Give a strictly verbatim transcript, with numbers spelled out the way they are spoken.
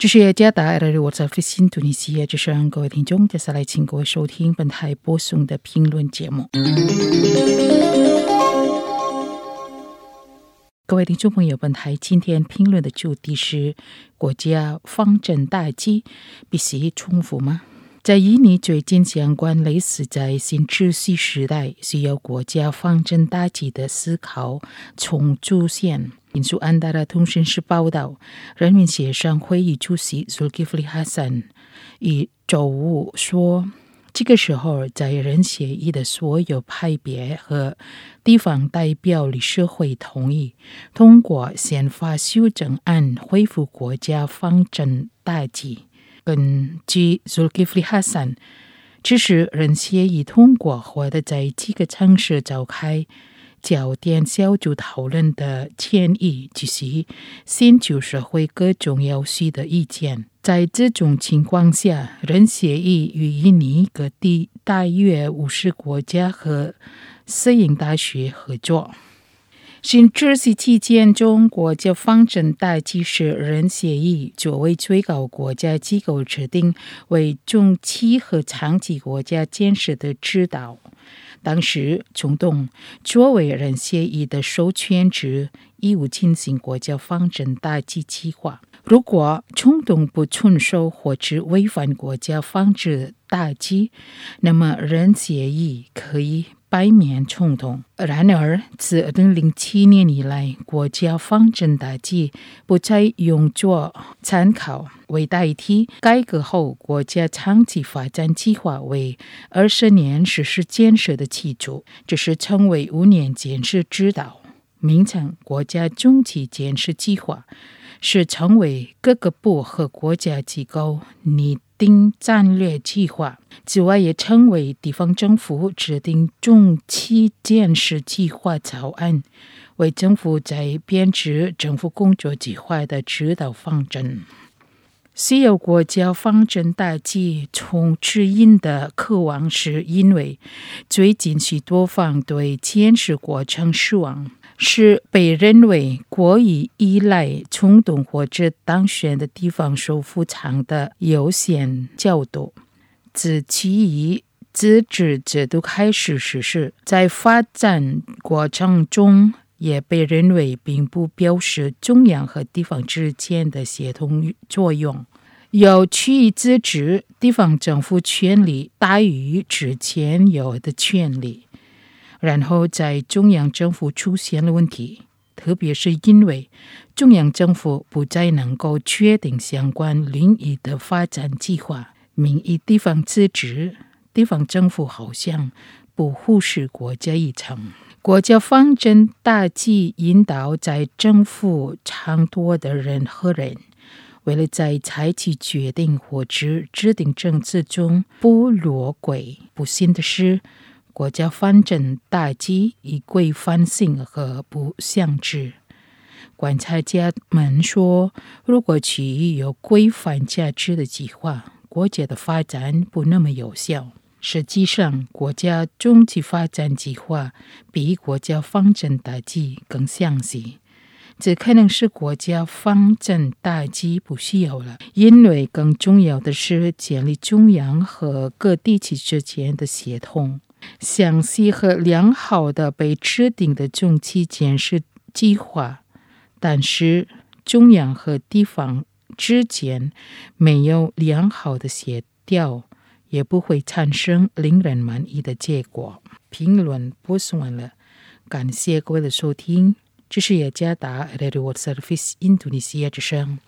这是雅加达 R R 我在菲新突尼西亚之声，各位听众，接下来请各位收听本台播送的评论节目。各位听众朋友，本台今天评论的主题是：国家方针大计必须重复吗？在印尼最近相关类似在新秩序时代需要国家方针大计的思考从出现。引述安达拉通讯社报道，人民协商会议主席 Zulkifli Hasan 于周五说，这个时候在人协议的所有派别和地方代表理事会同意通过宪法修正案恢复国家方针大计。根据 Zulkifli Hasan， 支持人协议通过或者在几个城市召开焦点小组讨论的建议，就是先就社会各种要素的意见。在这种情况下，人协议与印尼各地大约五十国家和私营大学合作。新秩序期间中，国家方针大计是人协议作为最高国家机构制定为中期和长期国家建设的指导。当时中东作为人协议的授权者，义务进行国家方针大计计划。如果中东不遵守或者违反国家方针大计，那么人协议可以避免冲突。然而，自二零零七年以来，国家方针大计不再用作参考，为代替改革后国家长期发展计划为二十年实施建设的基础，这是称为五年建设指导，名称国家中期建设计划，是成为各个部和国家机构拟定战略计划。此外，也称为地方政府制定中期建设计划草案，为政府在编制政府工作计划的指导方针。需要国家方针大计从指引的渴望，是因为最近许多方对建设过程失望，是被认为过于依赖冲动或者当选的地方首富长的优先角度。自其以自治制度开始实施，在发展过程中也被认为并不表示中央和地方之间的协同作用。有区域自治，地方政府权力大于之前有的权力，然后在中央政府出现了问题，特别是因为中央政府不再能够确定相关领域的发展计划。名义地方自治，地方政府好像不忽视国家议程。国家方针大计引导在政府常多的人和人，为了在采取决定或者制定政策中不落轨。不幸的是，国家方针大计以规范性和不相制。观察家们说，如果区域有规范价值的计划，国家的发展不那么有效。实际上，国家中期发展计划比国家方针大计更详细。这可能是国家方针大计不需要了，因为更重要的是建立中央和各地区之间的协同。详细和良好的被制定的中期建设计划，但是中央和地方之间没有良好的协调，也不会产生令人满意的结果。评论播送完了，感谢各位的收听。这是雅加达 Radio Service Indonesia 之声。